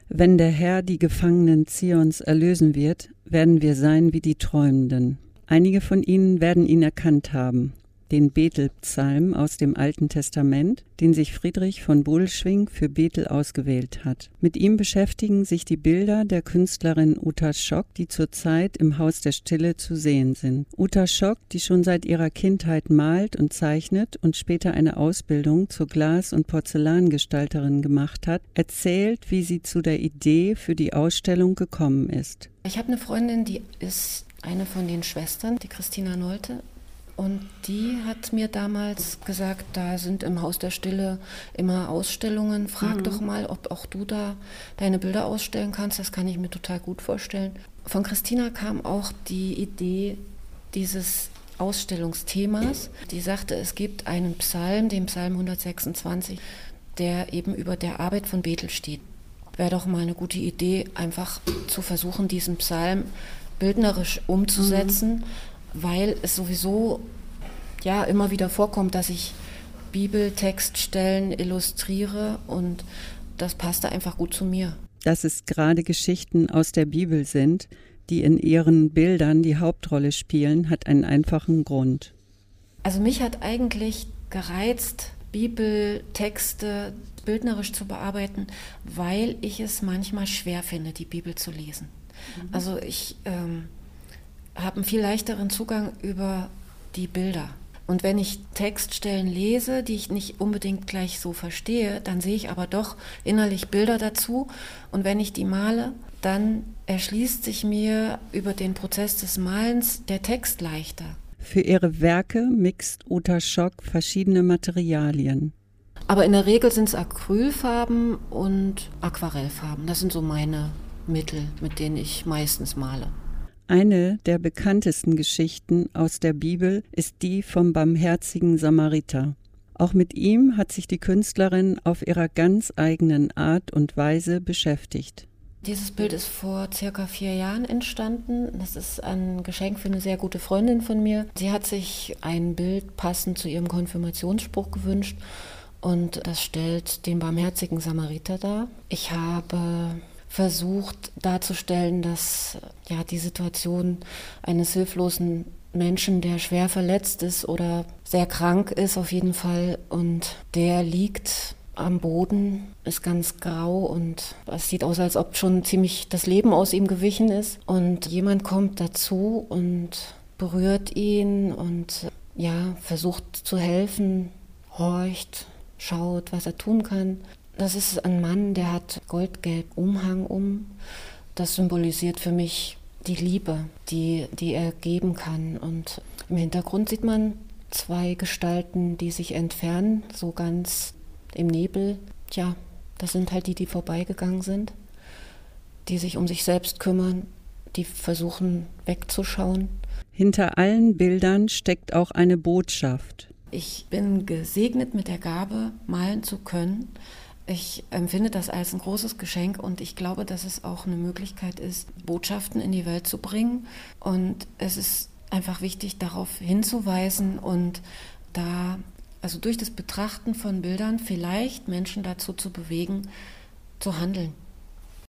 Wenn der Herr die Gefangenen Zions erlösen wird, werden wir sein wie die Träumenden. Einige von ihnen werden ihn erkannt haben. Den Bethel-Psalm aus dem Alten Testament, den sich Friedrich von Bodelschwingh für Bethel ausgewählt hat. Mit ihm beschäftigen sich die Bilder der Künstlerin Uta Schock, die zurzeit im Haus der Stille zu sehen sind. Uta Schock, die schon seit ihrer Kindheit malt und zeichnet und später eine Ausbildung zur Glas- und Porzellangestalterin gemacht hat, erzählt, wie sie zu der Idee für die Ausstellung gekommen ist. Ich habe eine Freundin, die ist eine von den Schwestern, die Christina Nolte. Und die hat mir damals gesagt, da sind im Haus der Stille immer Ausstellungen. Frag doch mal, ob auch du da deine Bilder ausstellen kannst. Das kann ich mir total gut vorstellen. Von Christina kam auch die Idee dieses Ausstellungsthemas. Die sagte, es gibt einen Psalm, den Psalm 126, der eben über der Arbeit von Bethel steht. Wäre doch mal eine gute Idee, einfach zu versuchen, diesen Psalm bildnerisch umzusetzen, weil es sowieso ja immer wieder vorkommt, dass ich Bibeltextstellen illustriere und das passte einfach gut zu mir. Dass es gerade Geschichten aus der Bibel sind, die in ihren Bildern die Hauptrolle spielen, hat einen einfachen Grund. Also mich hat eigentlich gereizt, Bibeltexte bildnerisch zu bearbeiten, weil ich es manchmal schwer finde, die Bibel zu lesen. Also ich habe einen viel leichteren Zugang über die Bilder. Und wenn ich Textstellen lese, die ich nicht unbedingt gleich so verstehe, dann sehe ich aber doch innerlich Bilder dazu. Und wenn ich die male, dann erschließt sich mir über den Prozess des Malens der Text leichter. Für ihre Werke mixt Uta Schock verschiedene Materialien. Aber in der Regel sind es Acrylfarben und Aquarellfarben. Das sind so meine Mittel, mit denen ich meistens male. Eine der bekanntesten Geschichten aus der Bibel ist die vom barmherzigen Samariter. Auch mit ihm hat sich die Künstlerin auf ihrer ganz eigenen Art und Weise beschäftigt. Dieses Bild ist vor circa 4 Jahren entstanden. Das ist ein Geschenk für eine sehr gute Freundin von mir. Sie hat sich ein Bild passend zu ihrem Konfirmationsspruch gewünscht und das stellt den barmherzigen Samariter dar. Ich habe versucht darzustellen, dass ja die Situation eines hilflosen Menschen, der schwer verletzt ist oder sehr krank ist auf jeden Fall und der liegt am Boden, ist ganz grau und es sieht aus, als ob schon ziemlich das Leben aus ihm gewichen ist und jemand kommt dazu und berührt ihn und ja, versucht zu helfen, horcht, schaut, was er tun kann. Das ist ein Mann, der hat goldgelb Umhang um. Das symbolisiert für mich die Liebe, die er geben kann. Und im Hintergrund sieht man 2 Gestalten, die sich entfernen, so ganz im Nebel. Tja, das sind halt die vorbeigegangen sind, die sich um sich selbst kümmern, die versuchen wegzuschauen. Hinter allen Bildern steckt auch eine Botschaft. Ich bin gesegnet mit der Gabe, malen zu können. Ich empfinde das als ein großes Geschenk und ich glaube, dass es auch eine Möglichkeit ist, Botschaften in die Welt zu bringen. Und es ist einfach wichtig, darauf hinzuweisen und da, also durch das Betrachten von Bildern vielleicht Menschen dazu zu bewegen, zu handeln.